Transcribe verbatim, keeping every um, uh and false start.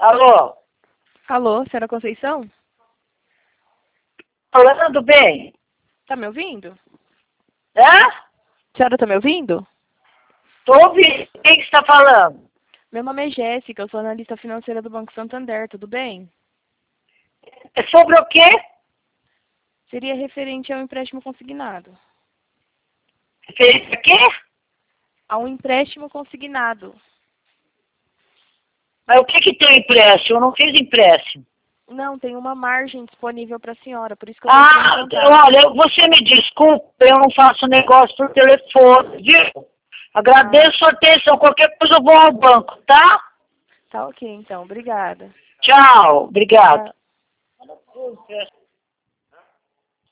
Alô? Alô, senhora Conceição? Falando bem? Tá me ouvindo? Hã? A senhora tá me ouvindo? Tô ouvindo. Quem que está falando? Meu nome é Jéssica, eu sou analista financeira do Banco Santander, tudo bem? É sobre o quê? Seria referente ao empréstimo consignado. Referente a quê? A um empréstimo consignado. Mas o que que tem empréstimo? Eu não fiz empréstimo. Não, tem uma margem disponível para a senhora, por isso que eu tô Ah, entrando em contato. olha, você me desculpa, eu não faço negócio por telefone, viu? Agradeço a atenção. Qualquer coisa eu vou ao banco, tá? Tá ok, então. Obrigada. Tchau. Obrigado. Tchau.